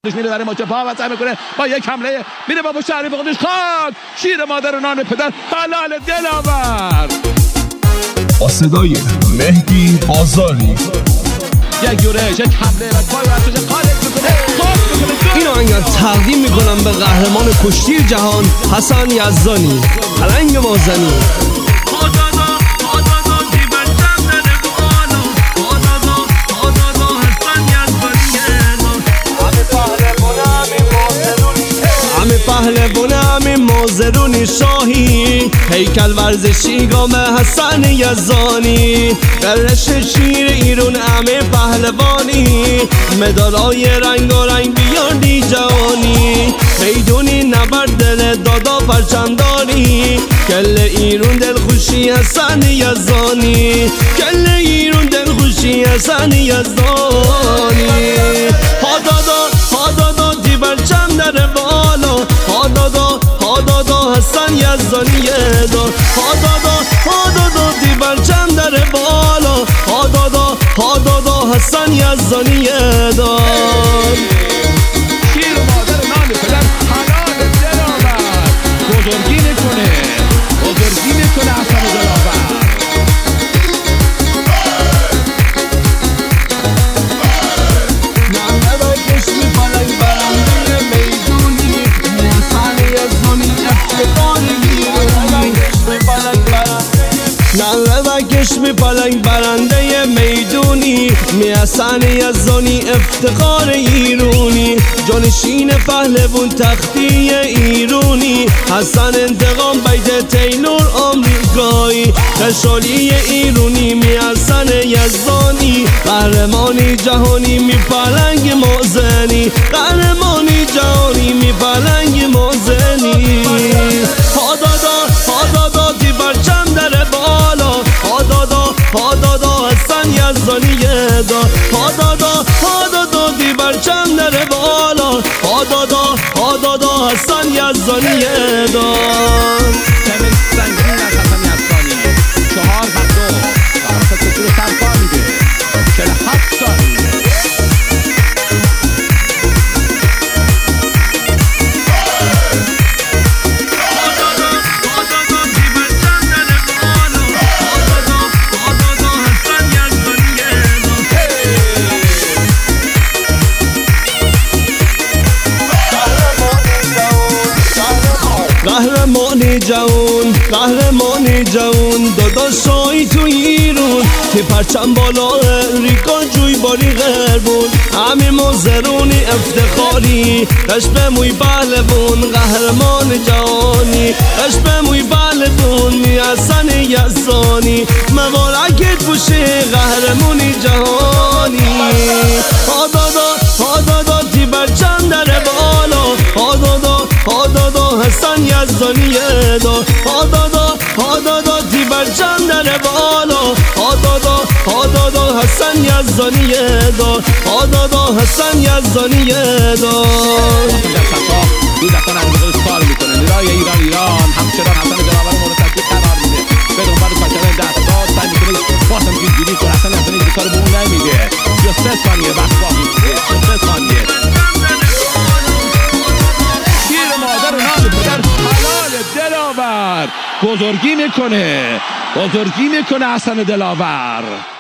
میره برای ماچ پا وسط میکنه با یک حمله میره با شهری به خودش خاک شیر مادر و نان پدر حلال دلاور با صدای مهدی بازاری یک یورش یک حمله و پای ورزش خارج میکنه اینو انگار تقدیم میکنم به قهرمان کشتی جهان حسن یزدانی پلنگ مازنی. پهلوانم مازرونی شاهی هیکل ورزشی گام حسن یزدانی قرش شیر ایرون همه پهلوانی مدالای رنگ و رنگ بیاردی جوانی میدونی نبرد دل دادا پرچمداری کل ایرون دل خوشی حسن یزدانی کل ایرون دل خوشی حسن یزدانی ها دادا دی برچم در بالا ها دادا حسن یزدانی دار ها دادا دی برچم در بالا ها دادا حسن یزدانی دار شیر مادر و نان پدر حلال دلاور بزرگی میکنه حسن دلاور کشم پلنگ برنده میدونی می حسن یزدانی افتخار ایرونی جانشین پهلوان تختی ایرونی حسن انتقام بیت تیلور آمریکایی خشالی ایرونی می حسن یزدانی قهرمانی جهانی می پلنگ مازنی قهرمانی جهانی می پلنگ مازنی ها دادا دی برچم در بالا ها دادا حسن یزدانی دار ها دادا دی برچم در بالا ها دادا حسن یزدانی دار تنش سنگین از حسن یزدانی 4 و 2 طرف کشور سرپا میده 47 سال قهرمانی جوان دادا شایی تو ایرون که پرچم بالا ریکا جوی باری غیر بود همه مازرونی افتخاری رشب موی پهلوان قهرمان جهانی رشب موی پهلوان می حسن یزدانی مبارکت باشه قهرمانی جهانی ها دادا تی برچم در بالا ها دادا حسن یزدانی دار ها دادا دی برچم در بالا ها دادا حسن یزدانی دار ها دادا حسن یزدانی دار دو دستان از بزرگ کار میکنه نیروی ایران همچنان حسن دلاور مورد تشکیل قرار میده به دنبال کاشتن دستگاه سعی میکنه بازم گیرگیری کنه حسن یزدانی کار به اون نمیده 33 ثانیه وقت باقی میده 33 ثانیه دلاور بزرگی میکنه حسن دلاور